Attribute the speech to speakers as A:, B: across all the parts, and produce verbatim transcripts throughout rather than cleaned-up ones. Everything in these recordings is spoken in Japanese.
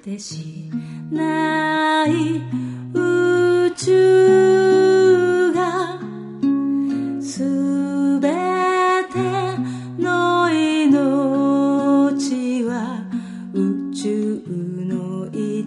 A: てしない宇宙がすべての命は宇宙の営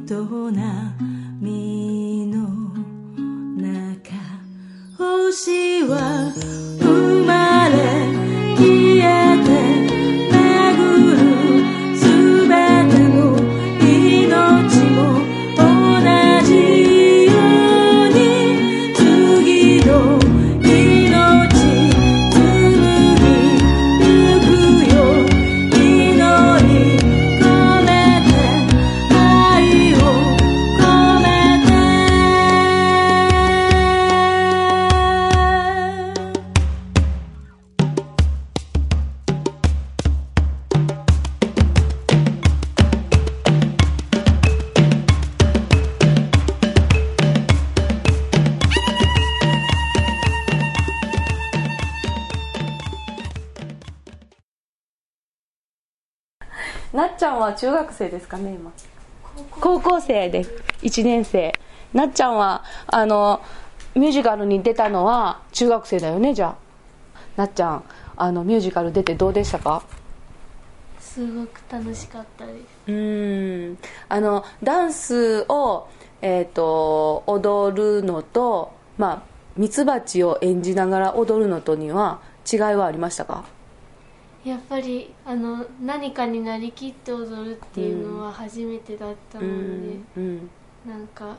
A: みの中星は生まれ消えて巡るすべての命も同じように次の命紡ぎゆくよ祈り込めて愛を込めて
B: なっちゃんは中学生ですかね今。高校生でいちねん生。なっちゃんはあのミュージカルに出たのは中学生だよね。じゃあなっちゃんあのミュージカル出てどうでしたか？
C: すごく楽しかったです。
B: うーんあのダンスを、えー、と踊るのと、まあ、ミツバチを演じながら踊るのとには違いはありましたか？
C: やっぱりあの何かになりきって踊るっていうのは初めてだったので、
B: うんうん
C: なんか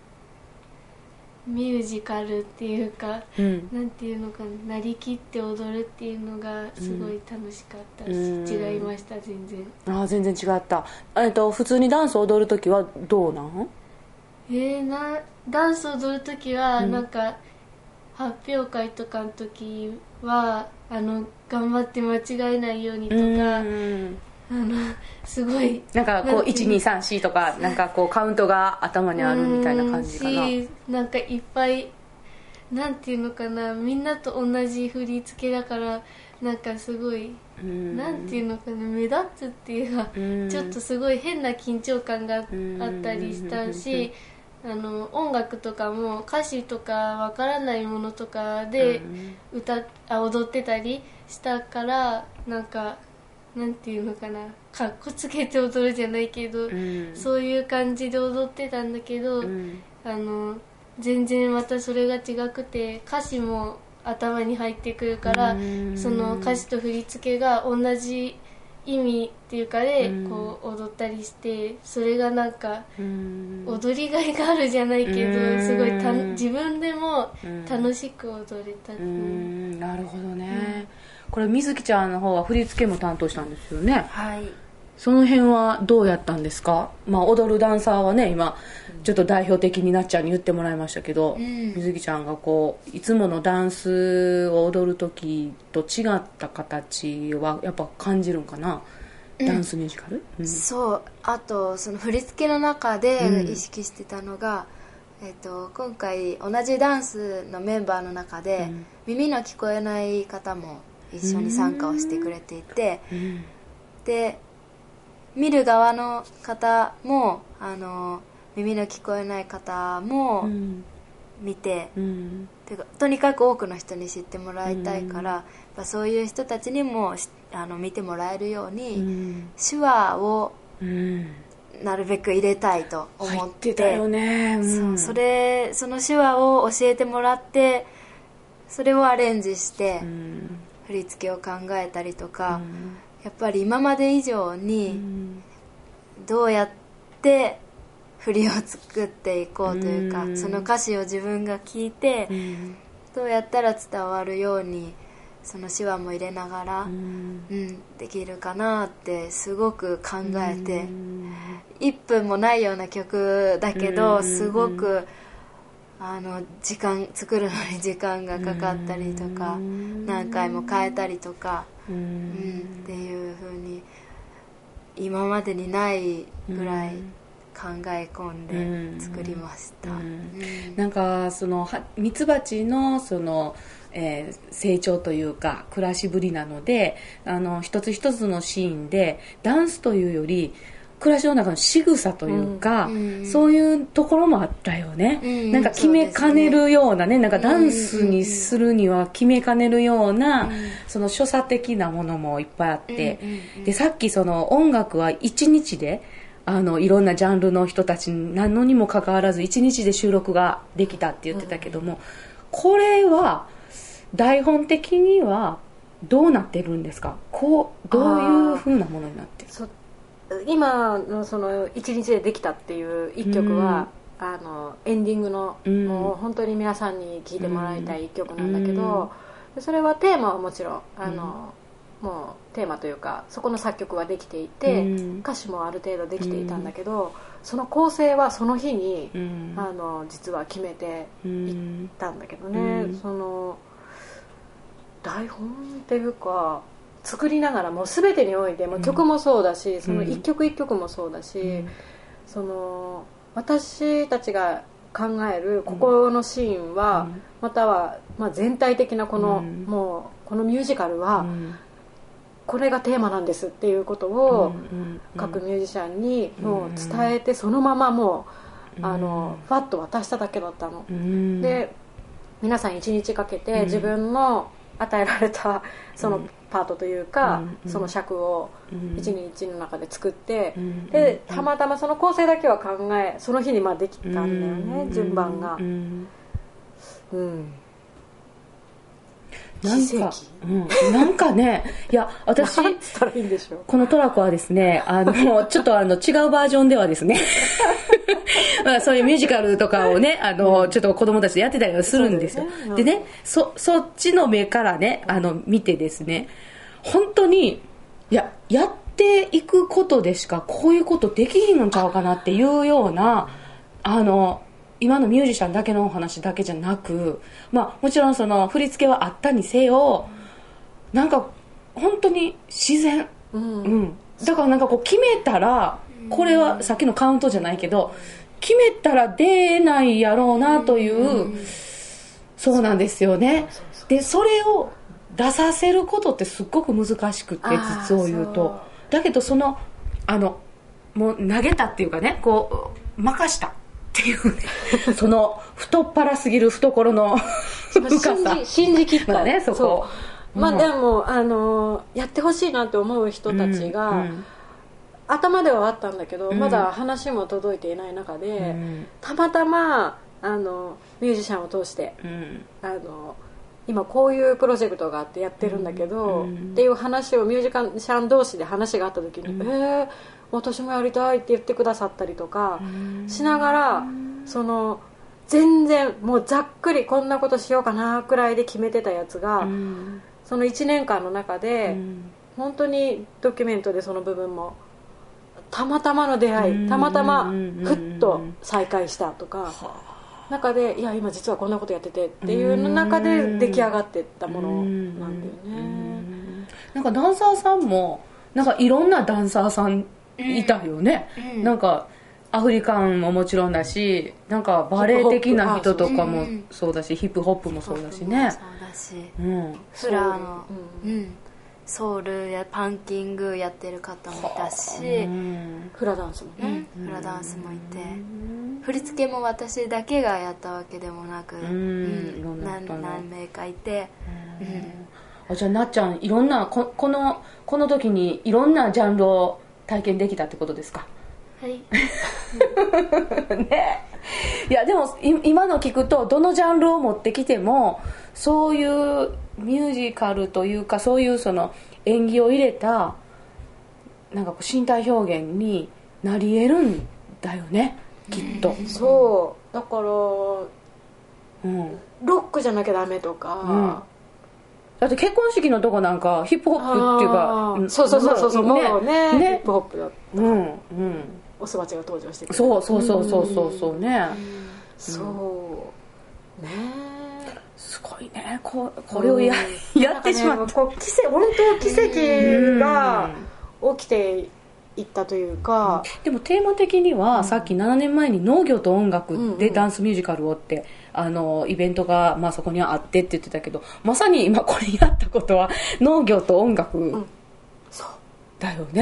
C: ミュージカルっていうか、
B: うん、
C: なんていうのかな、なりきって踊るっていうのがすごい楽しかったし、
B: うん、
C: 違いました全然。
B: あ全然違った。えっと普通にダンス踊るときはどうなん？
C: えー、なダンス踊るときはなんか、うん、発表会とかの時はあの頑張って間違えないようにとか、うんあのすごい
B: なんかこういちにさんしとかなんかこうカウントが頭にあるみたいな感じかな。
C: しなんかいっぱいなんていうのかな、みんなと同じ振り付けだからなんかすごいなんていうのかな、目立つっていうかちょっとすごい変な緊張感があったりしたし、あの音楽とかも歌詞とかわからないものとかで歌あ踊ってたりしたからなんかなんていうのかな、かっこつけて踊るじゃないけど、うん、そういう感じで踊ってたんだけど、うん、あの全然またそれが違くて歌詞も頭に入ってくるから、うん、その歌詞と振り付けが同じ意味っていうかで、うん、こう踊ったりしてそれがなんか、うん、踊りがいがあるじゃないけど、うん、すごいた自分でも楽しく踊れた、うん
B: うん、なるほどね、うん、これみずきちゃんの方は振り付けも担当したんですよね。
D: はい。
B: その辺はどうやったんですか？まあ、踊るダンサーはね今ちょっと代表的になっちゃんに言ってもらいましたけど、うん、みずきちゃんがこういつものダンスを踊る時と違った形はやっぱ感じるんかな、うん、ダンスミュージカル、
D: うん、そう。あとその振り付けの中で意識してたのが、うんえー、と今回同じダンスのメンバーの中で、うん、耳の聞こえない方も一緒に参加をしてくれていて、うん、で見る側の方もあの耳の聞こえない方も見て、うん、てかとにかく多くの人に知ってもらいたいから、うん、やっぱそういう人たちにもあの見てもらえるように、うん、手話をなるべく入れたいと思って、
B: 入ってたよね、うん、
D: そうそれその手話を教えてもらってそれをアレンジして振り付けを考えたりとか、うんやっぱり今まで以上にどうやって振りを作っていこうというか、うん、その歌詞を自分が聞いて、うん、どうやったら伝わるようにその手話も入れながら、うんうん、できるかなってすごく考えて、うん、いっぷんもないような曲だけど、うん、すごくあの時間作るのに時間がかかったりとか、うん、何回も変えたりとかうん、うん、っていう風に今までにないぐらい考え込んで作りました、うんうん
B: うん、なんかそのミツバチのその、えー、成長というか暮らしぶりなのであの一つ一つのシーンでダンスというより暮らしの中の仕草というか、うん、そういうところもあったよね、うん、なんか決めかねるようなね、なんかダンスにするには決めかねるような、うん、その所作的なものもいっぱいあって、うん、でさっきその音楽はいちにちであのいろんなジャンルの人たちなのにもかかわらずいちにちで収録ができたって言ってたけども、うん、これは台本的にはどうなってるんですか？こうどういう風なものになってる？
E: 今のそのいちにちでできたっていういっきょくは、うん、あのエンディングの、うん、もう本当に皆さんに聴いてもらいたいいっきょくなんだけど、うん、それはテーマはもちろんあの、うん、もうテーマというかそこの作曲はできていて、うん、歌詞もある程度できていたんだけど、うん、その構成はその日に、うん、あの実は決めていったんだけどね、うん、その台本っていうか作りながらもう全てにおいても曲もそうだし、うん、その一曲一曲もそうだし、うん、その私たちが考えるここのシーンは、うん、または、まあ、全体的なこの、うん、もうこのミュージカルは、うん、これがテーマなんですっていうことを、うん、各ミュージシャンにもう伝えて、そのままもうあのファッと渡しただけだったの、うん、で皆さんいちにちかけて自分の与えられたそのパートというか、うん、その尺をいちにちの中で作って、うん、でたまたまその構成だけは考えその日にまあできたんだよね、うん、順番が、うんうん、
B: なんか、うん、なんかねいや私
E: なんつったらいいんでしょう、
B: このトラコはですねあのちょっとあの違うバージョンではですねまあそういうミュージカルとかをねあのちょっと子供たちでやってたりはするんですよ。で, す、ねうん、でね そ, そっちの目からねあの見てですね本当にいややっていくことでしかこういうことできひんのちゃうかなっていうようなあの今のミュージシャンだけのお話だけじゃなく、まあもちろんその振り付けはあったにせよなんか本当に自然、うんうん、だからなんかこう決めたらこれはさっきのカウントじゃないけど決めたら出ないやろうなという、うん、そうなんですよね。でそれを出させることってすっごく難しくて実を言うとだけどそのあのもう投げたっていうかねこう任したっていうねその太っ腹すぎる懐の深さ
E: 信じきった、
B: まあね、そこ
E: そう、まあ、でもあのやってほしいなって思う人たちが、うんうん頭ではあったんだけど、うん、まだ話も届いていない中で、うん、たまたまあのミュージシャンを通して、うん、あの今こういうプロジェクトがあってやってるんだけど、うん、っていう話をミュージシャン同士で話があった時に、うん、えー、私もやりたいって言ってくださったりとかしながら、うん、その全然もうざっくりこんなことしようかなくらいで決めてたやつが、うん、そのいちねんかんの中で、うん、本当にドキュメントでその部分もたまたまの出会い、たまたまふっと再会したとか中でいや今実はこんなことやっててっていうの中で出来上がっていったものなんだよね。
B: なんかダンサーさんもなんかいろんなダンサーさんいたよね、うん、なんかアフリカンももちろんだしなんかバレエ的な人とかもそうだしヒップホップもそうだしね、
D: そうだし、うん、フラの、うんうん、ソウルやパンキングやってる方もいたし、うん、
E: フラダンスもね、
D: うん、フラダンスもいて、うん、振り付けも私だけがやったわけでもなく、うんうん、何, 何名かいて、うん
B: うん、あじゃあなっちゃんいろんな こ, このこの時にいろんなジャンルを体験できたってことですか？
C: はい
B: ね、いやでも今の聞くとどのジャンルを持ってきてもそういうミュージカルというかそういうその演技を入れたなんかこう身体表現になり得るんだよねきっと、
E: うん、そうだから、うん、ロックじゃなきゃダメとか、うん、
B: だって結婚式のとこなんかヒップホップっていうか、
E: うん、そうそうそうそう、ね、もうね、ね、ヒップホップだった、
B: うんうん、
E: おすばちが登場してくる
B: そうそうそうそうそうそうね、うん、
E: そうね
B: すごいね こ, これを や,、うん、やってしまった、
E: ね、こう奇跡本当奇跡が起きていったというか、
B: うん、でもテーマ的には、うん、さっきななねんまえに農業と音楽でダンスミュージカルをって、うんうん、あのイベントが、まあ、そこにはあってって言ってたけどまさに今これやったことは農業と音楽、うん、そうだよね、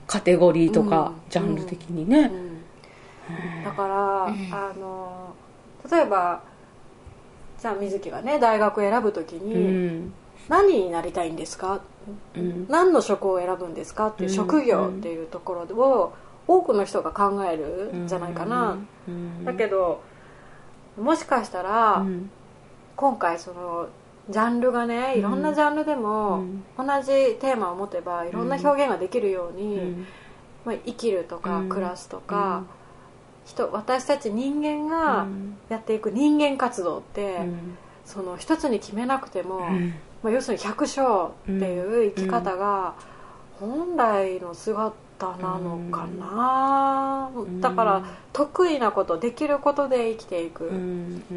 B: カテゴリーとか、うん、ジャンル的にね、うんうん
E: うん、だから、うん、あの例えばじゃあ水木がね大学選ぶときに、うん、何になりたいんですか、うん、何の職を選ぶんですかっていう、うん、職業っていうところを多くの人が考えるんじゃないかな、うん、だけどもしかしたら、うん、今回そのジャンルがねいろんなジャンルでも同じテーマを持てばいろんな表現ができるように、うんまあ、生きるとか暮らすとか、うん、人私たち人間がやっていく人間活動って、うん、その一つに決めなくても、うんまあ、要するに百姓っていう生き方が本来の姿なのかな、うん、だから得意なことできることで生きていく、うん、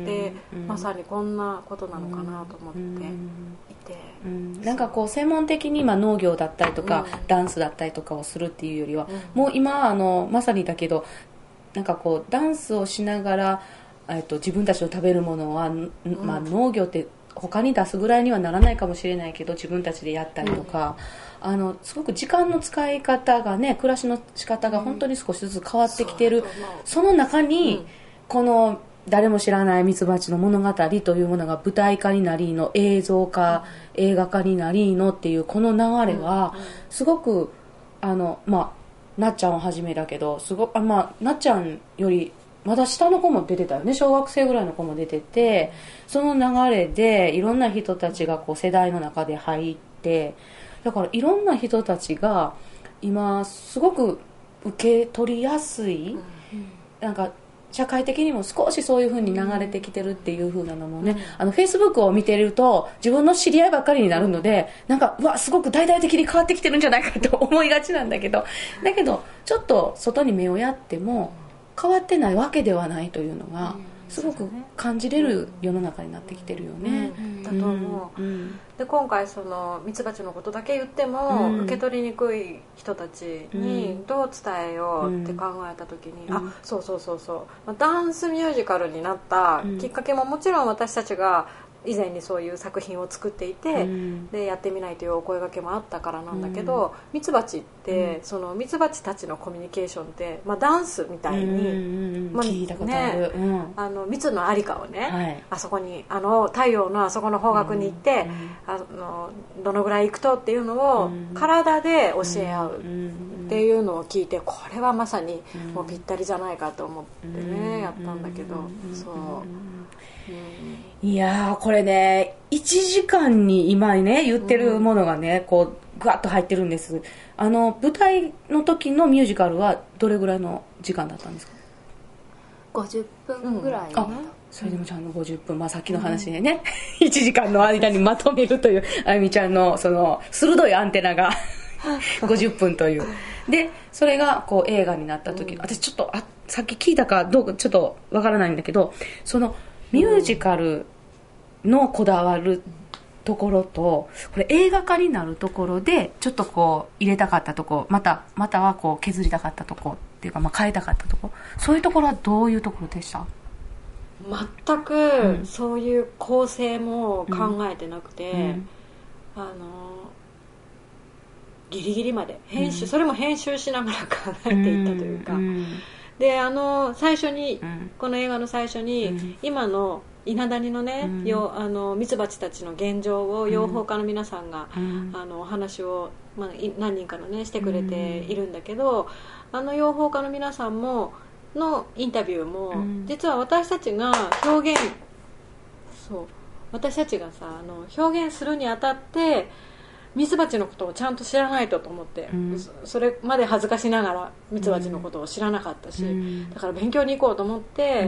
E: で、うん、まさにこんなことなのかなと思っていて、
B: うん、なんかこう専門的に今農業だったりとか、うん、ダンスだったりとかをするっていうよりは、うん、もう今あのまさにだけどなんかこうダンスをしながら、えっと、自分たちの食べるものは、うんまあ、農業って他に出すぐらいにはならないかもしれないけど自分たちでやったりとか、うん、あのすごく時間の使い方がね暮らしの仕方が本当に少しずつ変わってきてる、うん、その中に、うん、この誰も知らないミツバチの物語というものが舞台化になりの映像化、うん、映画化になりのっていうこの流れはすごくあのまあなっちゃんをはじめだけどすごくあ、まあ、なっちゃんよりまだ下の子も出てたよね小学生ぐらいの子も出ててその流れでいろんな人たちがこう世代の中で入ってだからいろんな人たちが今すごく受け取りやすい、うん、なんか社会的にも少しそういう風に流れてきてるっていう風なのもね、うん、あの Facebook を見てると自分の知り合いばっかりになるのでなんかうわすごく大々的に変わってきてるんじゃないかと思いがちなんだけどだけどちょっと外に目をやっても変わってないわけではないというのがすごく感じれる世の中になってきてるよね、
E: うんうん、だと思う、うん、で今回そのミツバチのことだけ言っても、うん、受け取りにくい人たちにどう伝えようって考えた時に、うん、あそうそうそうそうダンスミュージカルになったきっかけももちろん私たちが以前にそういう作品を作っていて、うん、でやってみないというお声掛けもあったからなんだけどミツバチって、うん、そのミツバチたちのコミュニケーションって、まあ、ダンスみたいに、
B: うんまあ、聞いたことある、ねうん、
E: あの蜜のありかをね、
B: はい、
E: あそこにあの太陽のあそこの方角に行って、うん、あのどのぐらい行くとっていうのを体で教え合うっていうのを聞いてこれはまさにもうぴったりじゃないかと思ってねやったんだけどそう
B: いやーこれねいちじかんに今ね言ってるものがね、うん、こうグワッと入ってるんです。あの舞台の時のミュージカルはどれぐらいの時間だったんですか？
D: ごじゅっぷんぐらい、うん、
B: あそれでもちゃんとごじゅっぷん、まあ、さっきの話でね、うん、いちじかんの間にまとめるというあゆみちゃんのその鋭いアンテナがごじゅっぷんというでそれがこう映画になった時、うん、私ちょっとあさっき聞いたかどうかちょっとわからないんだけどそのミュージカルのこだわるところとこれ映画化になるところでちょっとこう入れたかったところまたまたはこう削りたかったところっていうか、まあ、変えたかったところそういうところはどういうところでした？
E: 全くそういう構成も考えてなくて、うんうん、あのギリギリまで編集、うん、それも編集しながら考えていったというか、うんうんであの最初に、うん、この映画の最初に、うん、今の稲谷のね、うん、よあのミツバチたちの現状を養蜂家の皆さんが、うん、あのお話を、まあ、何人かのねしてくれているんだけど、うん、あの養蜂家の皆さんものインタビューも、うん、実は私たちが表現そう私たちがさあの表現するにあたってミツバチのことをちゃんと知らないとと思って、うん、それまで恥ずかしながらミツバチのことを知らなかったし、うん、だから勉強に行こうと思って、うん、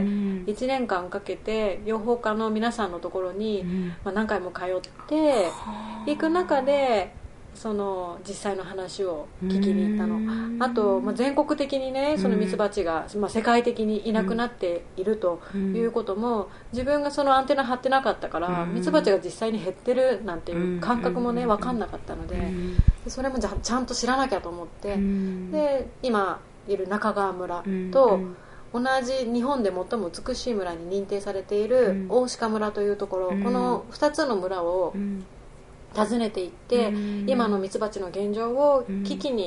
E: いちねんかんかけて養蜂家の皆さんのところに、うんまあ、何回も通って行く中でその実際の話を聞きに行ったの、うん、あと、まあ、全国的にねそのミツバチが、まあ、世界的にいなくなっているということも自分がそのアンテナ張ってなかったからミツバチが実際に減ってるなんていう感覚もね分かんなかったので、でそれもじゃちゃんと知らなきゃと思って、で今いる中川村と同じ日本で最も美しい村に認定されている大鹿村というところ、このふたつの村を訪ねていって、うん、今のミツバチの現状を聞きに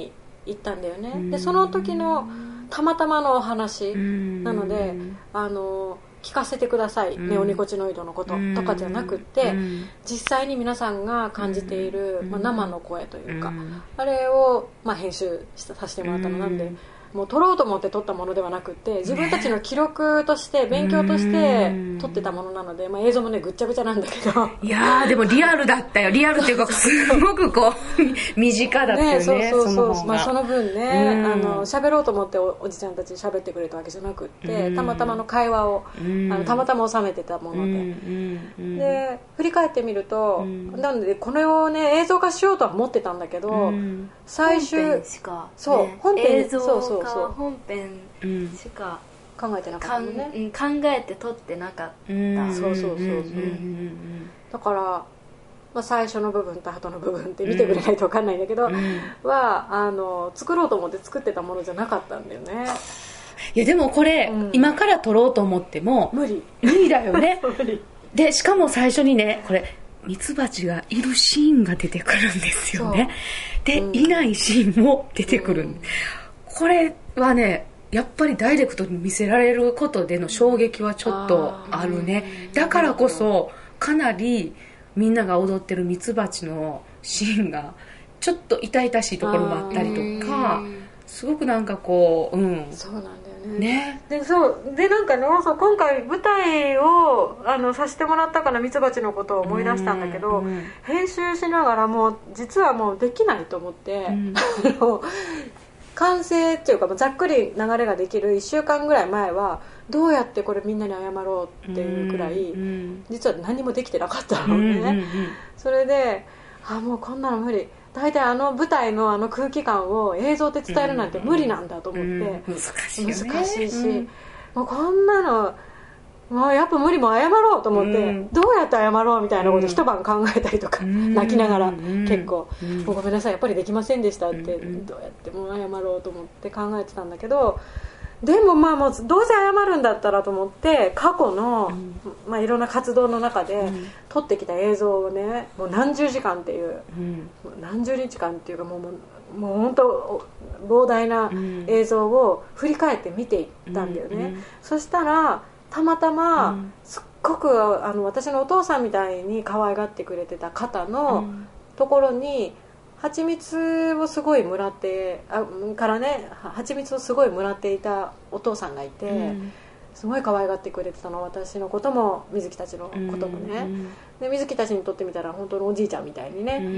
E: 行ったんだよね。でその時のたまたまのお話なので、あの聞かせてください、ネオニコチノイドのこととかじゃなくって、実際に皆さんが感じている、まあ、生の声というか、あれを、まあ、編集させてもらったのなんで、もう撮ろうと思って撮ったものではなくて、自分たちの記録として勉強として撮ってたものなので、まあ、映像もねぐっちゃぐちゃなんだけど、
B: いやーでもリアルだったよ。リアルっていうかすごくこう身近だったよね。
E: そうそうそう、
B: その方が、
E: まあ、その分ね、あの喋ろうと思ってお, おじちゃんたち喋ってくれたわけじゃなくって、たまたまの会話をあのたまたま収めてたもので、で振り返ってみると、なのでこれをね映像化しようとは思ってたんだけど、最終
D: 本編しか、
E: そう、
D: ね、
E: 本編
D: 映像
E: そうそう
D: 化は本編しか
E: 考えてなかったのね、
D: うん、考えて撮ってなかった、うん、
E: そうそうそうそう、だから、まあ、最初の部分と後の部分って見てくれないと分かんないんだけど、うん、はあの作ろうと思って作ってたものじゃなかったんだよね。
B: いやでもこれ、うん、今から撮ろうと思っても
E: 無理
B: 無理だよね
E: 無理
B: でしかも最初にねこれミツバチがいるシーンが出てくるんですよね。で、うん、いないシーンも出てくる、うん、これはねやっぱりダイレクトに見せられることでの衝撃はちょっとあるね。だからこそかなりみんなが踊ってるミツバチのシーンがちょっと痛々しいところもあったりとか、すごくなんかこう、うん、
E: そうなんだよね。
B: ね
E: でそうでなんかね、そう今回舞台をあのさせてもらったからミツバチのことを思い出したんだけど、うんうん、編集しながらもう実はもうできないと思って、うん、完成っていうかざっくり流れができるいっしゅうかんぐらい前はどうやってこれみんなに謝ろうっていうくらい、うんうん、実は何もできてなかったのね、うんうんうん、それであもうこんなの無理、大体あの舞台のあの空気感を映像で伝えるなんて無理なんだと思って、うんうん、難しいよね、難しいし、うん、もうこんなのもうやっぱ無理、もう謝ろうと思って、うん、どうやって謝ろうみたいなこと一晩考えたりとか、うん、泣きながら、うん、結構、うん、もうごめんなさいやっぱりできませんでしたって、うん、どうやってもう謝ろうと思って考えてたんだけど、でもまあもうどうせ謝るんだったらと思って過去の、うんまあ、いろんな活動の中で、うん、撮ってきた映像をねもう何十時間っていう、うん、何十日間っていうかもうもう本当膨大な映像を振り返って見ていったんだよね、うんうん、そしたらたまたま、うん、すっごくあの私のお父さんみたいに可愛がってくれてた方のところに蜂蜜をすごいもらってあからね蜂蜜をすごいもらっていたお父さんがいて、うん、すごい可愛がってくれてたの、私のことも水木たちのこともね、うん、で水木たちにとってみたら本当のおじいちゃんみたいにね、うん、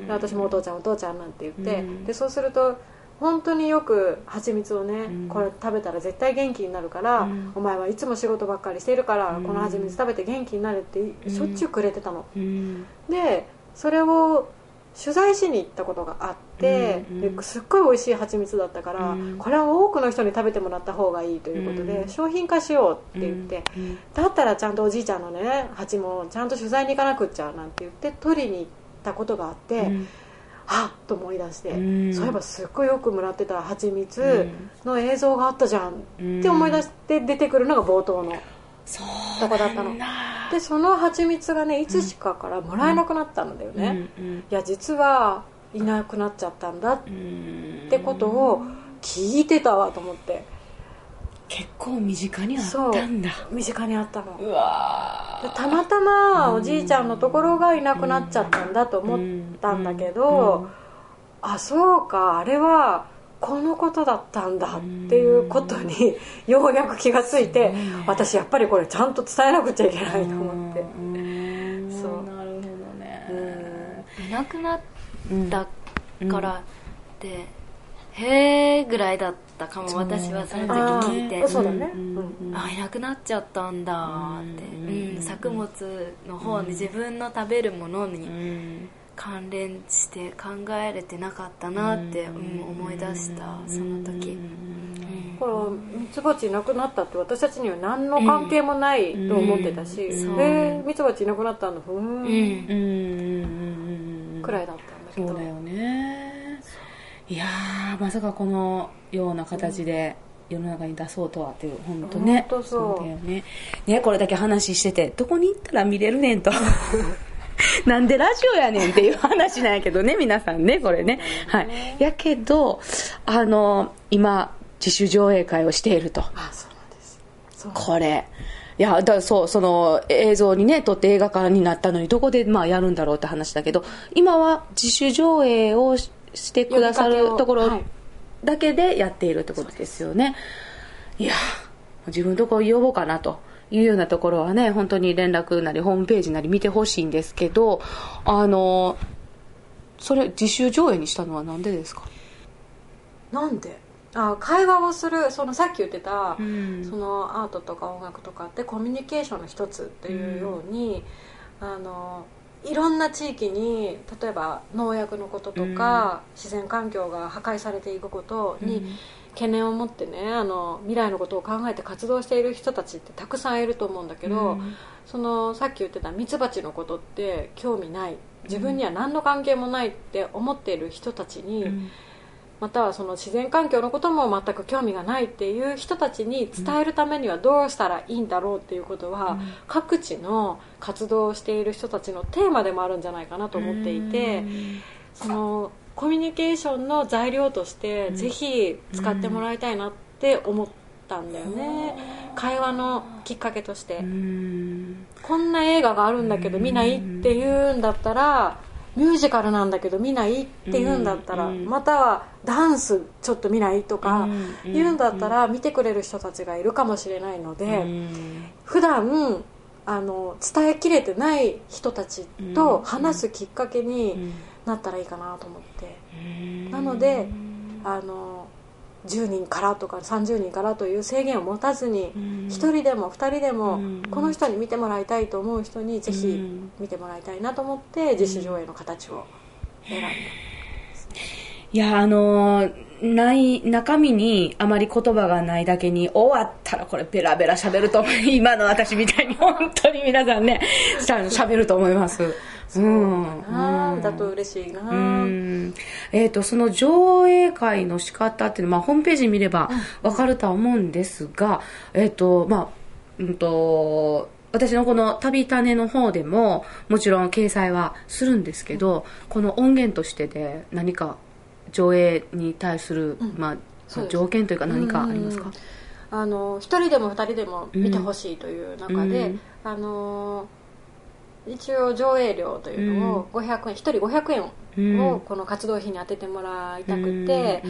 E: で私もお父ちゃんお父ちゃんなんて言って、うん、でそうすると本当によく蜂蜜をね、うん、これ食べたら絶対元気になるから、うん、お前はいつも仕事ばっかりしているから、うん、この蜂蜜食べて元気になるってしょっちゅうくれてたの、うん、でそれを取材しに行ったことがあって、うんうん、ですっごい美味しい蜂蜜だったから、うん、これは多くの人に食べてもらった方がいいということで、うん、商品化しようって言って、うんうん、だったらちゃんとおじいちゃんのね蜂もちゃんと取材に行かなくっちゃなんて言って取りに行ったことがあって、うん、あっと思い出して、うん、そういえばすっごいよくもらってた蜂蜜の映像があったじゃんって思い出して出てくるのが冒頭のとこだったので、その蜂蜜がねいつしかからもらえなくなったんだよね、うんうんうん、いや実はいなくなっちゃったんだってことを聞いてたわと思って、
B: 結構身近にあったんだ。
E: 身近にあったの。
B: うわ
E: たまたまおじいちゃんのところがいなくなっちゃったんだと思ったんだけど、うんうん、あそうかあれはこのことだったんだっていうことにようやく気がついて、私やっぱりこれちゃんと伝えなくちゃいけないと思って、
B: うんうん、そうなるほどね、
D: うん、いなくなったからって、うん、へーぐらいだったかも、私はその時聞いて、
E: そうだね、
D: うん、あいなくなっちゃったんだって、うんうん、作物の方に自分の食べるものに関連して考えれてなかったなって、うん、思い出したその時、うん、
E: これミツバチいなくなったって私たちには何の関係もないと思ってたし、うん、えー、ミツバチいなくなったんだふーん、うん、くらいだったんだけど、
B: そうだよね。いやーまさかこのような形で世の中に出そうとはっていう、本当ね、
E: 本当そう、
B: そうだよね。ね、これだけ話しててどこに行ったら見れるねんとなんでラジオやねんっていう話なんやけどね、皆さんね、これね。はい。やけど、あの、今、自主上映会をしていると。
E: あ、そうなんです。そう
B: これ。いや、だそう、その映像にね、撮って映画化になったのに、どこでまあやるんだろうって話だけど、今は自主上映をししてくださるところだけでやっているってことですよね。いや、自分のところ呼ぼうかなと。いうようなところはね、本当に連絡なりホームページなり見てほしいんですけど、あのそれ自主上映にしたのはなんでですか？
E: なんであ会話をする、そのさっき言ってた、
B: うん、
E: そのアートとか音楽とかってコミュニケーションの一つっていうように、うん、あのいろんな地域に例えば農薬のこととか、うん、自然環境が破壊されていくことに、うん、懸念を持ってね、あの未来のことを考えて活動している人たちってたくさんいると思うんだけど、うん、そのさっき言ってたミツバチのことって興味ない、自分には何の関係もないって思っている人たちに、うん、またはその自然環境のことも全く興味がないっていう人たちに伝えるためにはどうしたらいいんだろうっていうことは、うん、各地の活動をしている人たちのテーマでもあるんじゃないかなと思っていて、うん、そのコミュニケーションの材料としてぜひ使ってもらいたいなって思ったんだよね、うん、会話のきっかけとして、うん、こんな映画があるんだけど見ないって言うんだったら、ミュージカルなんだけど見ないって言うんだったら、またはダンスちょっと見ないとか言うんだったら見てくれる人たちがいるかもしれないので、普段あの伝えきれてない人たちと話すきっかけになったらいいかなと思って、なのであのじゅうにんからとかさんじゅうにんからという制限を持たずに、ひとりでもふたりでもこの人に見てもらいたいと思う人にぜひ見てもらいたいなと思って自主上映の形を選んだ。
B: いや、あのない中身にあまり言葉がないだけに、終わったらこれベラベラ喋ると思う。今の私みたいに本当に皆さんね喋ると思います。
E: そうだな、うん、だと嬉しいな、
B: うんえー、とその上映会の仕方っていうのは、まあ、ホームページ見れば分かるとは思うんですが、えーとまあうんと私のこの旅種の方でももちろん掲載はするんですけど、うん、この音源としてで何か上映に対する、うんまあ、条件というか何かありますか？うん
E: うん、あのひとりでもふたりでも見てほしいという中で、うん、あの一応上映料というのをごひゃくえん、ひとりごひゃくえんをこの活動費に当ててもらいたくて、うん、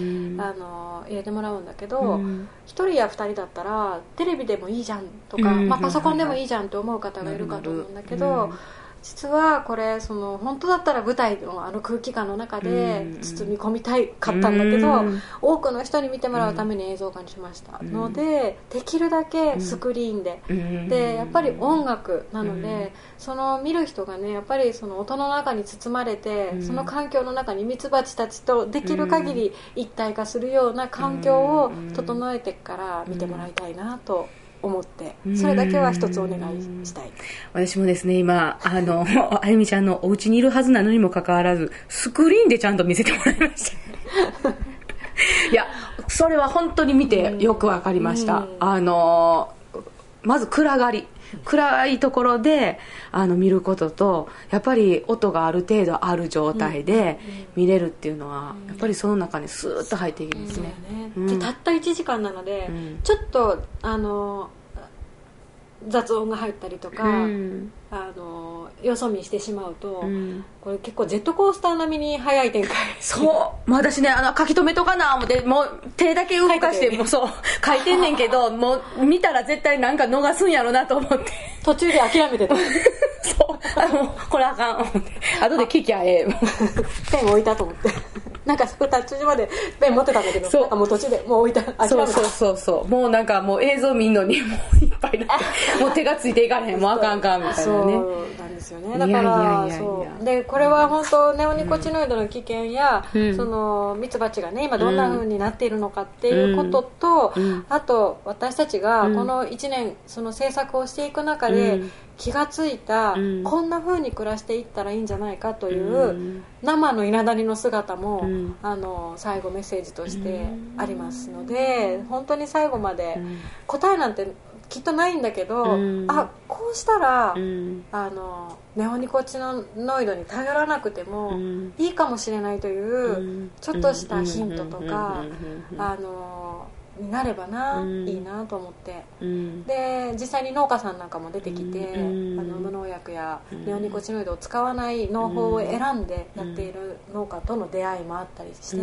E: あの入れてもらうんだけど、うん、ひとりやふたりだったらテレビでもいいじゃんとか、うんまあ、パソコンでもいいじゃんと思う方がいるかと思うんだけど、うん実はこれその本当だったら舞台のあの空気感の中で包み込みたいかったんだけど、うん、多くの人に見てもらうために映像化にしました、うん、のでできるだけスクリーンで、うん、でやっぱり音楽なので、うん、その見る人がねやっぱりその音の中に包まれて、うん、その環境の中にミツバチたちとできる限り一体化するような環境を整えてから見てもらいたいなと思って、それだけは一つお願いしたい。
B: 私もですね今あのあゆみちゃんのお家にいるはずなのにもかかわらずスクリーンでちゃんと見せてもらいましたいやそれは本当に見てよくわかりました。あのまず暗がり暗いところであの見ることと、やっぱり音がある程度ある状態で見れるっていうのは、やっぱりその中にスーッと入っていきますね、
E: うんうん、でたったいちじかんなので、うん、ちょっとあの雑音が入ったりとか、うん、あのよそ見してしまうと、うん、これ結構ジェットコースター並みに速い展開。
B: そう、まあ、私ねあの書き留めとかな思ってもう手だけ動かしてもうそう書いてんねんけどもう見たら絶対なんか逃すんやろなと思って
E: 途中で諦めてた
B: そうあのこれあかん思って後で聞きゃええ
E: ペン置いたと思ってなんか途中までペン持ってたんだけど、なんかもう途中でもう置いた諦めた。
B: そうそうそうそうもうなんかもう映像見んのにもういっぱいになってもう手がついていかれへんもうあかんかんみたいなね。
E: そうなんですよね。だからそうでこれは本当ネオニコチノイドの危険や、うん、そのミツバチがね今どんな風になっているのかっていうことと、うん、あと私たちがこのいちねんその制作をしていく中で、うん気がついた、うん、こんな風に暮らしていったらいいんじゃないかという、うん、生の稲谷の姿も、うん、あの最後メッセージとしてありますので、うん、本当に最後まで、うん、答えなんてきっとないんだけど、
B: うん、
E: あこうしたら、
B: うん、あ
E: のネオニコチノイドに頼らなくてもいいかもしれないという、うん、ちょっとしたヒントとか、あのになればな、うん、いいなと思って、うん、で実際に農家さんなんかも出てきて、うん、あの無農薬やネオニコチノイドを使わない農法を選んでやっている農家との出会いもあったりして、うん、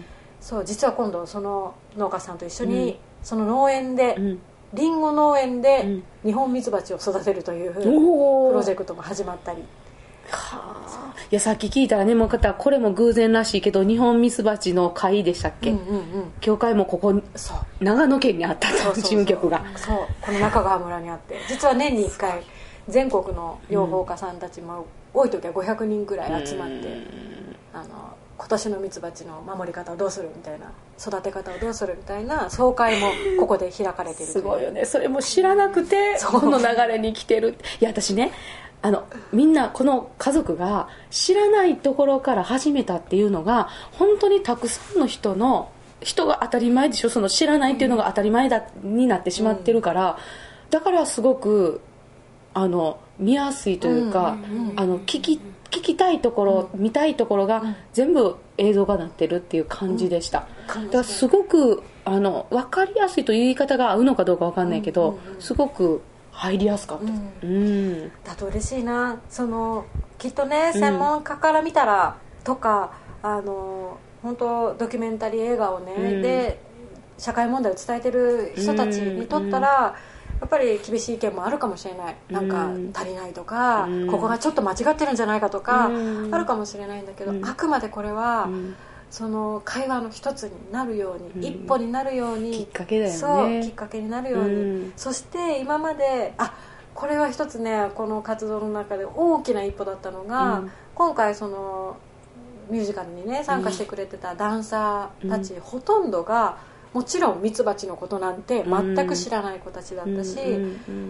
E: そう実は今度その農家さんと一緒に、うん、その農園で、うんリンゴ農園でニホンミツバチを育てるというプロジェクトも始まったり、
B: はあ、いやさっき聞いたらねもう方これも偶然らしいけどニホンミツバチの会でしたっけ、うんうんうん、教会もここそう長野県にあったと事務局が
E: そうこの中川村にあって実は年にいっかい全国の養蜂家さんたちも、うん、多い時はごひゃくにんぐらい集まってあの今年のミツバチの守り方をどうするみたいな育て方をどうするみたいな総会もここで開かれている
B: すごいよねそれも知らなくてこの流れに来てるいや私ねあのみんなこの家族が知らないところから始めたっていうのが本当にたくさんの人の人が当たり前でしょその知らないっていうのが当たり前だになってしまってるから、うん、だからすごくあの見やすいというか、うんうん、あの聞き聞きたいところ、うん、見たいところが全部映像がなってるっていう感じでした、うん、だからすごくあの分かりやすいという言い方が合うのかどうか分かんないけど、うんうんうん、すごく入りやすかった、うんうん、
E: だと嬉しいなそのきっとね専門家から見たら、うん、とかあの本当ドキュメンタリー映画をね、うん、で社会問題を伝えてる人たちにとったら、うんうんやっぱり厳しい意見もあるかもしれないなんか足りないとか、うん、ここがちょっと間違ってるんじゃないかとか、うん、あるかもしれないんだけど、うん、あくまでこれは、うん、その会話の一つになるように、うん、一歩になるように
B: きっかけだよね
E: そうきっかけになるように、うん、そして今まであこれは一つねこの活動の中で大きな一歩だったのが、うん、今回そのミュージカルにね参加してくれてたダンサーたち、うん、ほとんどがもちろんミツバチのことなんて全く知らない子たちだったし、うん、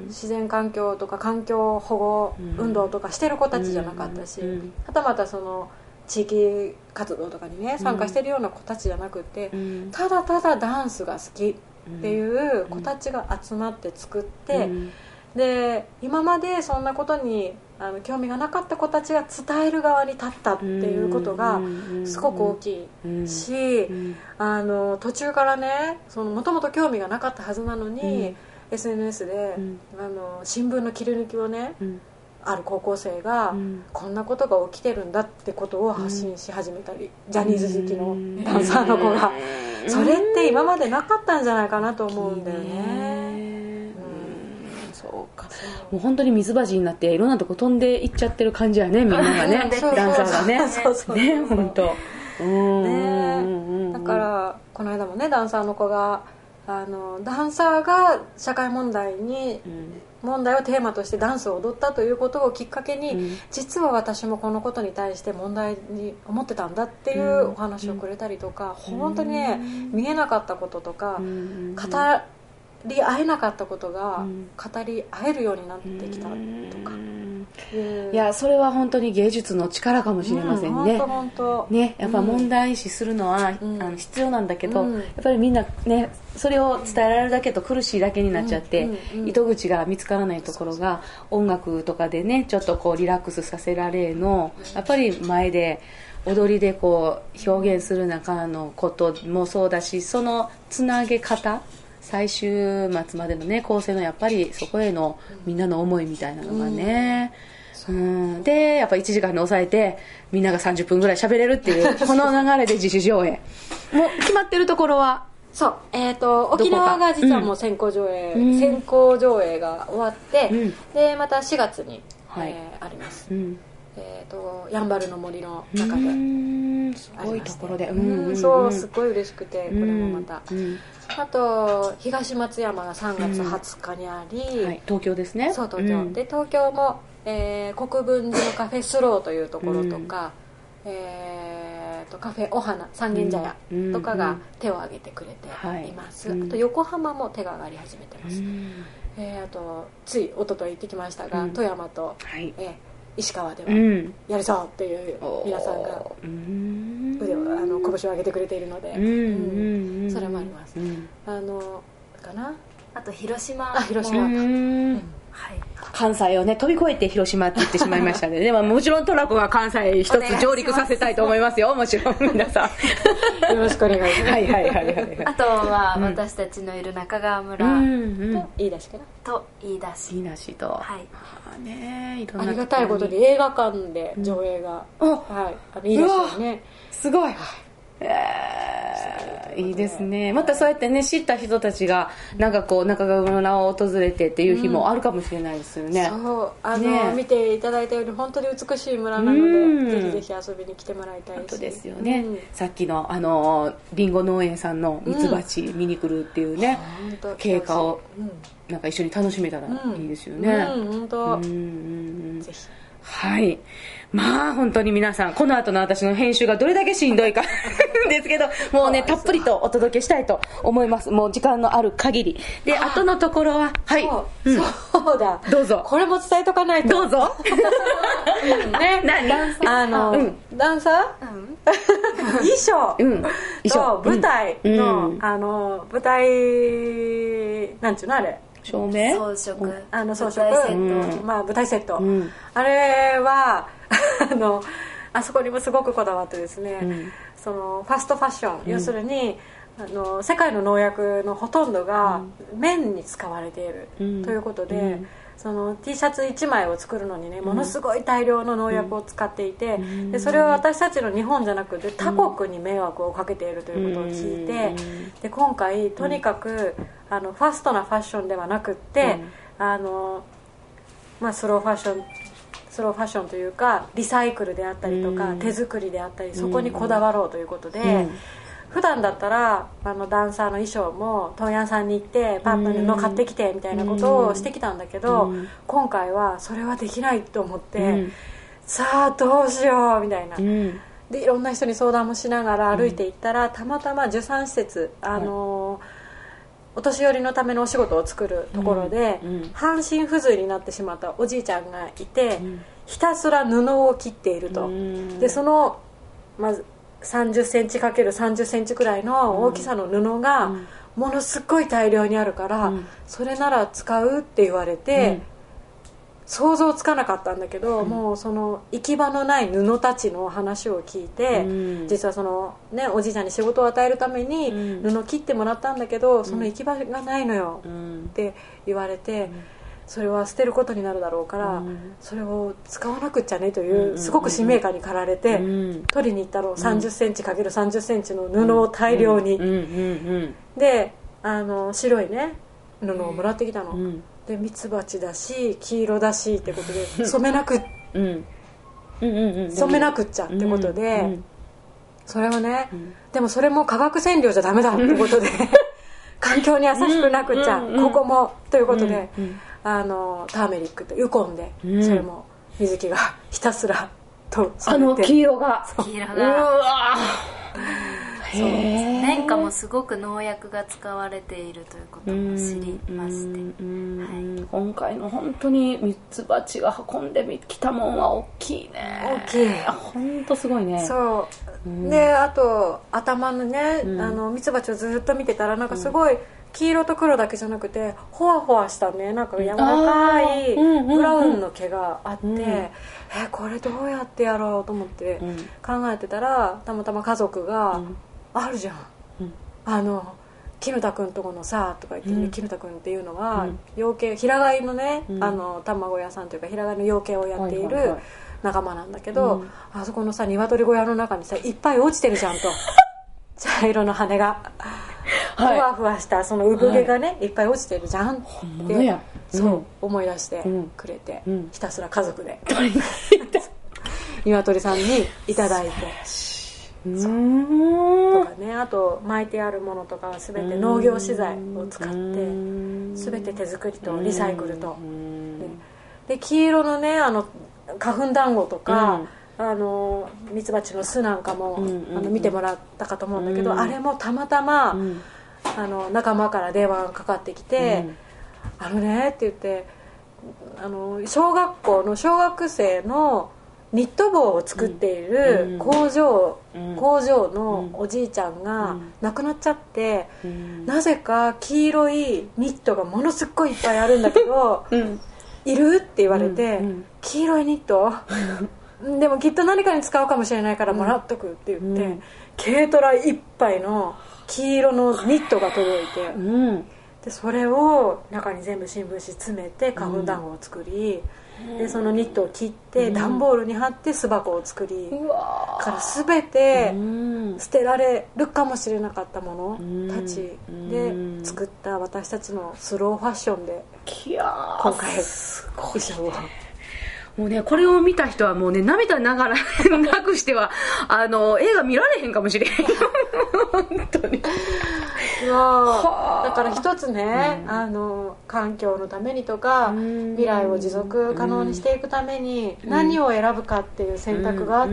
E: 自然環境とか環境保護運動とかしてる子たちじゃなかったし、うん、はたまたその地域活動とかにね参加してるような子たちじゃなくて、うん、ただただダンスが好きっていう子たちが集まって作って、うん、で今までそんなことにあの興味がなかった子たちが伝える側に立ったっていうことがすごく大きいし、あの途中からねもともと興味がなかったはずなのに、うん、エスエヌエス で、うん、あの新聞の切り抜きをね、うん、ある高校生が、うん、こんなことが起きてるんだってことを発信し始めたり、うん、ジャニーズ好きのダンサーの子が、うん、それって今までなかったんじゃないかなと思うんだよね。
B: そうかもう本当に水橋になっていろんなとこ飛んでいっちゃってる感じやねみんながねダンサーがね
E: そうそう
B: ね本当
E: ねだからこの間もねダンサーの子があのダンサーが社会問題に、うん、問題をテーマとしてダンスを踊ったということをきっかけに、うん、実は私もこのことに対して問題に思ってたんだっていうお話をくれたりとか、うん、本当にね見えなかったこととか、うん、語り合えなかったことが語り合えるようになってきたとか、うん、
B: いやそれは本当に芸術の力かもしれませんね、
E: うん、本当本当
B: ねやっぱ問題視するのは、うん、あの必要なんだけど、うん、やっぱりみんなねそれを伝えられるだけと苦しいだけになっちゃって、うんうん、糸口が見つからないところが音楽とかでねちょっとこうリラックスさせられるのやっぱり前で踊りでこう表現する中のこともそうだしそのつなげ方最終末までのね構成のやっぱりそこへのみんなの思いみたいなのがね、うんうん、でやっぱいちじかんに抑えてみんながさんじゅっぷんぐらい喋れるっていうこの流れで自主上映もう決まってるところは
E: そうえーと沖縄が実はもう先行上映、うん、先行上映が終わって、うん、でまたしがつに、はいえー、あります、うんえー、とやんばるの森の中で
B: うんすごいところで、
E: うんうん、そうすごい嬉しくてこれもまた、うんうんあと東松山がさんがつはつかにあり、
B: うんはい、東京ですね
E: そう東京、うん、で東京も、えー、国分寺のカフェスローというところとか、うんえー、とカフェお花三軒茶屋とかが手を挙げてくれています、うんうん、あと横浜も手が上がり始めてます、うんえー、あとつい一昨日行ってきましたが、うん、富山と、はいえー石川ではやるぞっていう皆さんが腕をあの拳を上げてくれているので、うんうん、それもあります、うん、あのかな
D: あと広島。
E: あ、広島。
B: うん、
D: はい、
B: 関西をね飛び越えて広島って言ってしまいましたので、でももちろんトラコが関西一つ上陸させたいと思いますよ。もちろん皆さ
E: んよろしくお願いします。
B: はいはいはいはい、はい、
D: あとは私たちのいる中川村と
E: 飯田市かな
D: と飯田市
B: 飯田市と、
D: はい、
B: あ, ねいろんな
E: ありがたいことに映画館で上映が、うん、はい、あの飯田市ね
B: すごい、えー、いいですね。またそうやってね知った人たちがなんかこう中川村を訪れてっていう日もあるかもしれないですよね、
E: うん、そうあの、ね、見ていただいたように本当に美しい村なので、うん、ぜひぜひ遊びに来てもらいたいし。
B: 本当ですよね、うん、さっきのあのリンゴ農園さんのミツバチ見に来るっていうね、うん、経過をなんか一緒に楽しめたらいいですよね。
E: うん、本当、
B: うんうん、
E: ぜひ。
B: はい、まあ本当に皆さんこの後の私の編集がどれだけしんどいかですけど、もうねたっぷりとお届けしたいと思います。もう時間のある限りで、後のところははい
E: そう、うん、そうだ、
B: どうぞ
E: これも伝えとかないと。
B: どうぞ
E: ね、
B: 何
E: あの、うん、ダンサー、うん、衣装、うん、と舞台の、うん、あの舞台なんちゅうのあれ
B: 照明
D: 装飾、
E: あの装飾、舞台セット、まあ、舞台セット、うん、あれはあのあそこにもすごくこだわってですね、うん、そのファストファッション、うん、要するにあの世界の農薬のほとんどが綿に使われている、うん、ということで、うん、その T シャツいちまいを作るのにねものすごい大量の農薬を使っていて、うん、でそれは私たちの日本じゃなくて他国に迷惑をかけているということを聞いて、うん、で今回とにかくあのファストなファッションではなくって、うん、あのまあ、スローファッションスローファッションというかリサイクルであったりとか、うん、手作りであったりそこにこだわろうということで、うん、普段だったらあのダンサーの衣装も問屋さんに行ってパッと布買ってきてみたいなことをしてきたんだけど、うん、今回はそれはできないと思って、うん、さあどうしようみたいな、うん、でいろんな人に相談もしながら歩いていったら、たまたま助産施設あのーお年寄りのためのお仕事を作るところで、うんうん、半身不随になってしまったおじいちゃんがいて、うん、ひたすら布を切っていると、うん、でそのまずさんじゅっセンチ ×さんじゅっセンチくらいの大きさの布がものすごい大量にあるから、うん、それなら使うって言われて、うん、想像つかなかったんだけど、うん、もうその行き場のない布たちの話を聞いて、うん、実はその、ね、おじいちゃんに仕事を与えるために布を切ってもらったんだけど、うん、その行き場がないのよって言われて、うん、それは捨てることになるだろうから、うん、それを使わなくっちゃねというすごく使命感に駆られて、うん、取りに行ったの さんじゅっセンチ ×さんじゅっセンチの布を大量に、であの白いね布をもらってきたの、うんでミツバチだし黄色だしってことで染めなく、うんうんうんうん、染めなくっちゃってことで、うんうん、それはね、うん、でもそれも化学染料じゃダメだってことで環境に優しくなくっちゃ、うんうん、ここもということで、うんうん、あのターメリックとウコンで、うん、それも水木がひたすらと
B: あの黄色が
D: 黄色がうわそうですね、綿花もすごく農薬が使われているということも知りまして、
B: はい、今回の本当にミツバチが運んできたもんは大きいね。
E: 大きい、
B: 本当すごいね。
E: そう、うん、であと頭のね、うん、あのミツバチをずっと見てたらなんかすごい、うん、黄色と黒だけじゃなくてほわほわしたねなんか柔らかいブラウンの毛があって、うんうんうん、えこれどうやってやろうと思って考えてたらたまたま家族が、うんあるじゃん、うん、あの絹田くんとこのさとか言って、ねうん、絹田くんっていうのは、うん、養鶏平飼いのね、うん、あの卵屋さんというか平飼いの養鶏をやっている仲間なんだけど、うん、あそこのさ鶏小屋の中にさいっぱい落ちてるじゃんと茶色の羽が、はい、ふわふわしたその産毛がね、はい、いっぱい落ちてるじゃんって、そう、うん、思い出してくれて、うん、ひたすら家族で鶏さんにいただいてそうとかね、あと巻いてあるものとかは全て農業資材を使って全て手作りとリサイクルと で, で黄色のねあの花粉団子とか、うん、あのミツバチの巣なんかも、うんうんうん、あの見てもらったかと思うんだけど、うん、あれもたまたま、うん、あの仲間から電話がかかってきて、うん、あのねって言ってあの小学校の小学生のニット帽を作っている工場、うん、工場のおじいちゃんが亡くなっちゃって、うん、なぜか黄色いニットがものすっごいいっぱいあるんだけど、うん、いるって言われて、うん、黄色いニットでもきっと何かに使うかもしれないからもらっとくって言って、うん、軽トラいっぱいの黄色のニットが届いて、うん、でそれを中に全部新聞紙詰めて花粉団子を作り、うん、でそのニットを切って段ボールに貼って巣箱を作り、うん、から全て捨てられるかもしれなかったものたちで作った私たちのスローファッションで今回衣装を
B: もうね、これを見た人はもうね、涙ながらなくしてはあの映画見られへんかもしれへん本当に
E: だから一つね、うん、あの環境のためにとか未来を持続可能にしていくために何を選ぶかっていう選択があって、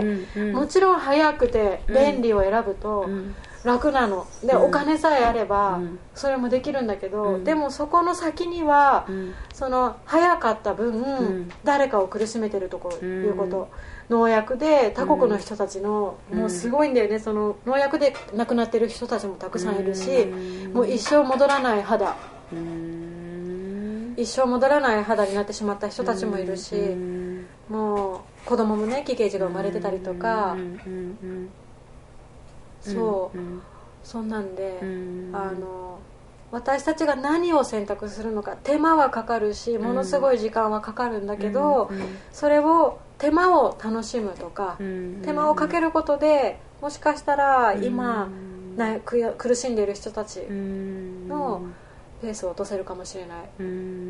E: もちろん早くて便利を選ぶと楽なので、お金さえあればそれもできるんだけど、でもそこの先にはその早かった分誰かを苦しめてるところいうこと、農薬で他国の人たちのもうすごいんだよね、その農薬で亡くなってる人たちもたくさんいるし、もう一生戻らない肌、一生戻らない肌になってしまった人たちもいるし、もう子供もね奇形児が生まれてたりとか、そう、うん、そんなんで、うん、あの私たちが何を選択するのか、手間はかかるしものすごい時間はかかるんだけど、うん、それを手間を楽しむとか、うん、手間をかけることでもしかしたら今、うん、な苦しんでいる人たちのペースを落とせるかもしれない、うん、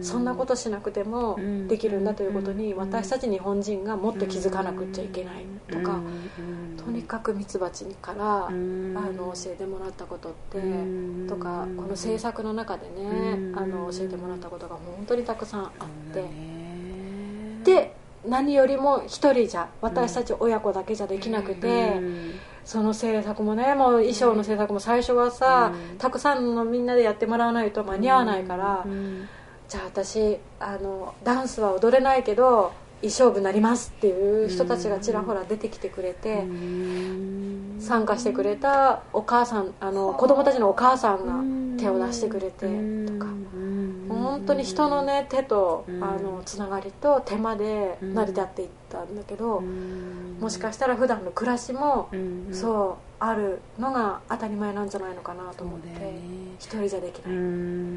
E: そんなことしなくてもできるんだということに私たち日本人がもっと気づかなくちゃいけないとか、とにかくミツバチからあの教えてもらったことってとか、この制作の中でねあの教えてもらったことが本当にたくさんあって、で何よりも一人じゃ私たち親子だけじゃできなくて、その制作もね、もう衣装の制作も最初はさ、うん、たくさんのみんなでやってもらわないと間に合わないから、うんうん、じゃあ私あのダンスは踊れないけど衣装部になりますっていう人たちがちらほら出てきてくれて、うん、参加してくれたお母さん、あの子供たちのお母さんが手を出してくれてとか、本当に人のね手とあのつながりと手間で成り立っていったんだけど、もしかしたら普段の暮らしもそうあるのが当たり前なんじゃないのかなと思って、一人じゃできない。
B: うん、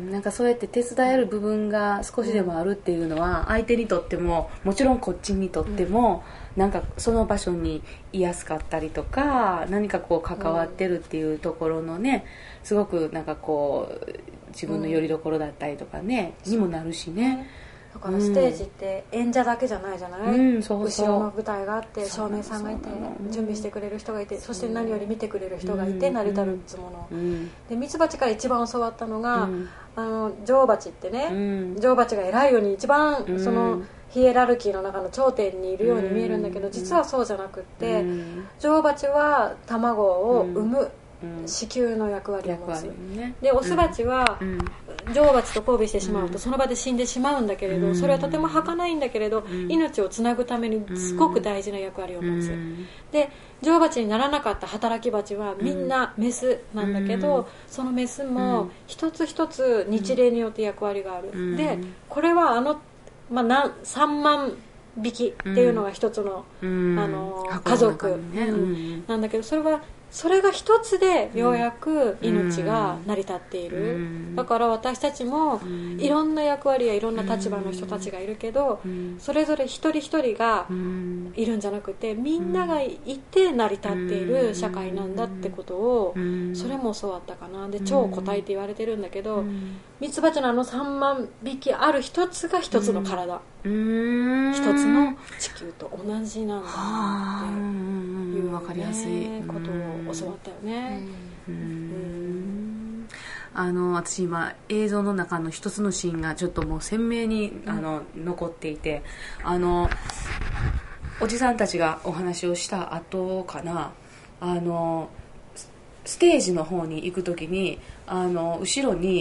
B: なんかそうやって手伝える部分が少しでもあるっていうのは、相手にとってももちろんこっちにとっても、なんかその場所に居やすかったりとか、何かこう関わってるっていうところのね、すごくなんかこう自分の拠り所だったりとかね、にもなるしね。
E: だからステージって演者だけじゃないじゃない、うん、そうそう、後ろの舞台があって照明さんがいて準備してくれる人がいて、そして何より見てくれる人がいて成り立るつもの、うん、でミツバチから一番教わったのが、うん、あの女王バチってね、うん、女王バチが偉いように一番そのヒエラルキーの中の頂点にいるように見えるんだけど、実はそうじゃなくって、女王バチは卵を産む子宮の役割を持つ、ね、でオスバチは、うん、女王バチと交尾してしまうとその場で死んでしまうんだけれど、うん、それはとても儚いんだけれど、うん、命をつなぐためにすごく大事な役割を持つ、うん、で女王バチにならなかった働きバチはみんなメスなんだけど、うん、そのメスも一つ一つ日齢によって役割がある、うん、でこれはあの、まあ、なさんまんびきっていうのが一つの、うん、あの家族、ね、うん、なんだけど、それはそれが一つでようやく命が成り立っている、うん、だから私たちもいろんな役割やいろんな立場の人たちがいるけど、うん、それぞれ一人一人がいるんじゃなくて、みんながいて成り立っている社会なんだってことを、それも教わったかな。で超個体って言われてるんだけど、ミツバチのあのさんまんびきある一つが一つの体、一つの地球と同じなんだっていう、ね、
B: 分かりやすい
E: ことを教わったよね。
B: うん、うん、あの私今映像の中の一つのシーンがちょっともう鮮明にあの、うん、残っていて、あのおじさんたちがお話をした後かな、あのステージの方に行くときにあの後ろに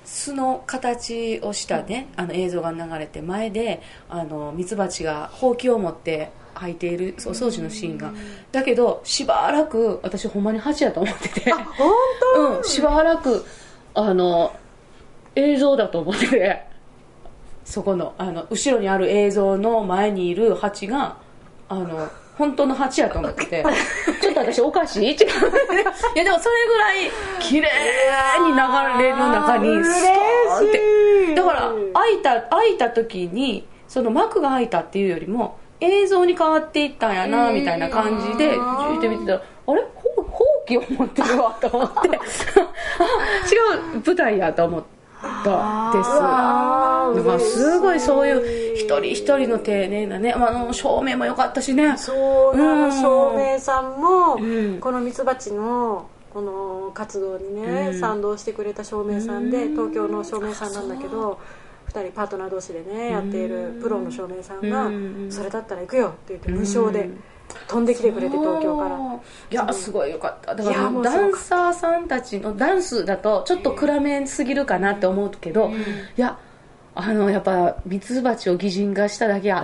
B: 巣の形をしたね、あの映像が流れて、前であのミツバチがほうきを持って履いているお掃除のシーンが、だけどしばらく私ほんまに蜂やと思ってて、
E: 本当、
B: うん、しばらくあの映像だと思ってて、そこの、あの後ろにある映像の前にいる蜂があの本当の蜂やと思っててちょっと私おかしい違ういやでもそれぐらい綺麗に流れの中にストーンって、だから開いた開いた時にその幕が開いたっていうよりも映像に変わっていったんやなみたいな感じで見てみてたら、あれほほうきを持ってるわと思って違う舞台やと思ってだです。だからすごいそういう一人一人の丁寧なね、あの照明も良かったしね。
E: そうなの、うん、照明さんも、うん、このミツバチのこの活動にね、うん、賛同してくれた照明さんで、東京の照明さんなんだけど、ふたりパートナー同士でねやっているプロの照明さんが、うん、それだったら行くよって言って無償で飛んできてくれて、東京から。
B: いやすごいよかった。だからダンサーさんたちのダンスだとちょっと暗めすぎるかなって思うけど、うん、いやあのやっぱミツバチを擬人化しただけあって、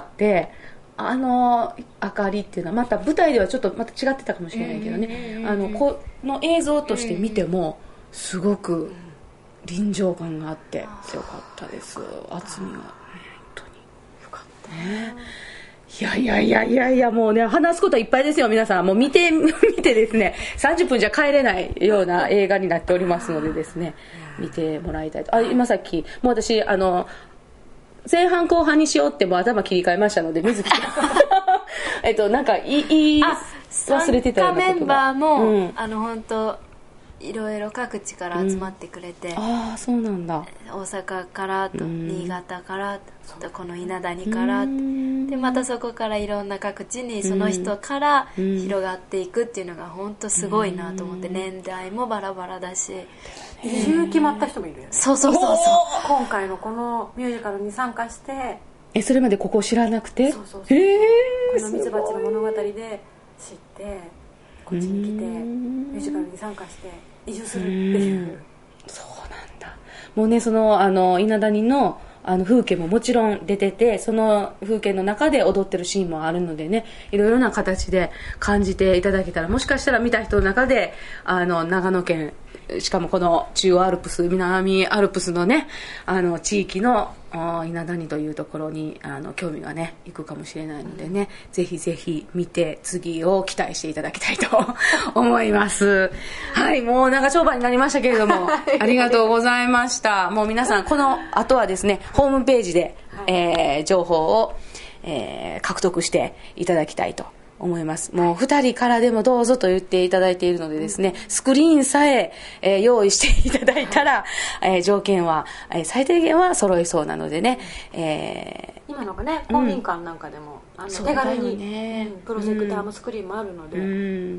B: あの明かりっていうのはまた舞台ではちょっとまた違ってたかもしれないけどね、あのこの映像として見てもすごく臨場感があってよかったです。厚みが、ね、本当によかったね。いやいやいやいやいや、もうね話すことはいっぱいですよ皆さん。もう見て見てですね、さんじゅっぷんじゃ帰れないような映画になっておりますのでですね、見てもらいたいと。あ、今さっきもう私あの前半後半にしようってもう頭切り替えましたので、水木えっとなんか言い忘れてたようなことが、
D: メンバーも、うん、あの本当いろいろ各地から集まってくれて、うん、
B: ああそうなんだ。
D: 大阪からと、うん、新潟からとこの稲谷からと、でまたそこからいろんな各地にその人から広がっていくっていうのが本当すごいなと思って、年代もバラバラだし、
E: 移住決まった人もいるよね。
D: そうそうそうそう、
E: 今回のこのミュージカルに参加して、
B: えそれまでここを知らなくて、
E: そうそうそう、へこのミツバチの物語で知ってこっちに来てミュージカルに参加して移住するっていう。
B: そうなんだ。もうねそのあの稲谷のあの風景ももちろん出てて、その風景の中で踊ってるシーンもあるのでね、いろいろな形で感じていただけたら、もしかしたら見た人の中であの長野県、しかもこの中央アルプス南アルプスのねあの地域の稲谷というところにあの興味がねいくかもしれないのでね、ぜひぜひ見て次を期待していただきたいと思います。はい、もう長丁場になりましたけれどもありがとうございました。もう皆さんこの後はですねホームページで、はい、えー、情報を、えー、獲得していただきたいと思います。もうふたりからでもどうぞと言っていただいているのでですね、スクリーンさええー、用意していただいたら、えー、条件は、えー、最低限は揃いそうなのでね、え
E: ー、今のがね公民館なんかでも、うん、あの手軽に、ね、うん、プロジェクターもスクリーンもあるので、うん、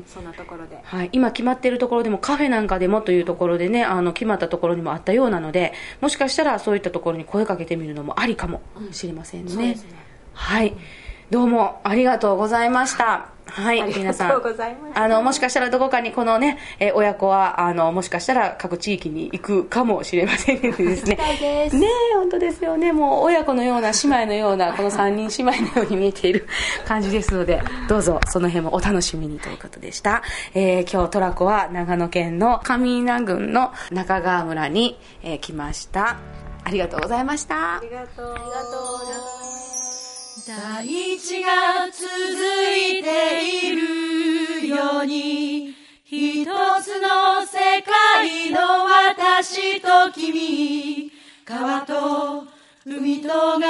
E: そんなところで、
B: はい、今決まっているところでもカフェなんかでもというところでね、あの決まったところにもあったようなので、もしかしたらそういったところに声かけてみるのもありかもしれませんね、うん、そうですね。はい、どうもありがとうございました。はい、皆さん、あのもしかしたらどこかにこのね、え親子はあのもしかしたら各地域に行くかもしれませんのでですね。
D: です
B: ねえ、本当ですよね。もう親子のような姉妹のようなこのさんにん姉妹のように見えている感じですので、どうぞその辺もお楽しみにということでした。えー、今日トラコは長野県の上稲郡の中川村に、えー、来ました。ありがとうございました。
E: ありがとう。ありがとう。
A: 大地が続いているように、一つの世界の私と君、川と海とが